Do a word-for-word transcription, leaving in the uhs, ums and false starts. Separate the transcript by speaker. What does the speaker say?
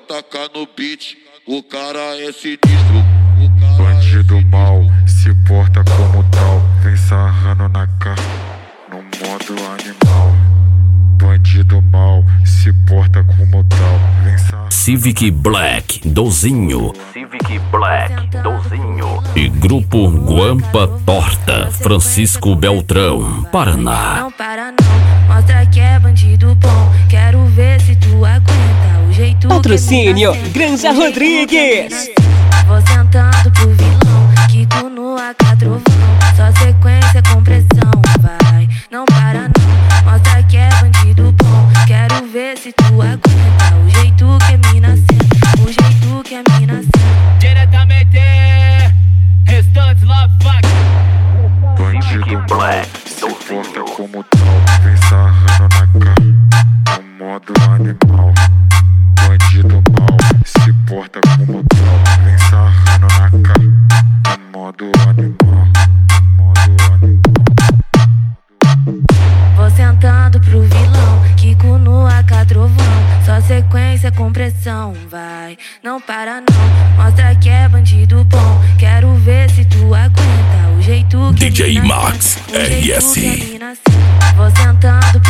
Speaker 1: taca no beat, o cara é sinistro. O cara
Speaker 2: bandido mal, se porta como tal, vem sarrando na cara, no modo animal. Bandido mal, se porta como tal, vem sarrando.
Speaker 3: Civic Black, Dozinho. Civic Black, Dozinho. E Grupo Guampa Torta, Francisco Beltrão, Paraná.
Speaker 4: Não para não, mostra que é bandido bom. Quero ver se tu aguenta o jeito.
Speaker 5: Patrocínio Granja Rodrigues.
Speaker 4: Vou sentando pro vilão, Kiko no A K trovão. Só sequência com pressão, vai. Não para não, mostra que é bandido bom. Quero ver se tu aguenta o jeito que a mina senta, o jeito que a mina senta.
Speaker 6: Diretamente, restante love fuck.
Speaker 2: Bandido black, se porta como tal, vem sarrando na cara, no modo animal. Bandido mal, se porta como tal, vem sarrando na cara, no modo animal. Modo animal.
Speaker 4: Vou sentando pro vilão, Kiko no A K trovão. Só sequência com pressão, vai. Não para não, mostra que é bandido bom. Quero ver se tu aguenta o jeito que
Speaker 3: D J
Speaker 4: a mina
Speaker 3: Max,
Speaker 4: senta, o jeito
Speaker 3: R S.
Speaker 4: que a mina senta. Vou sentando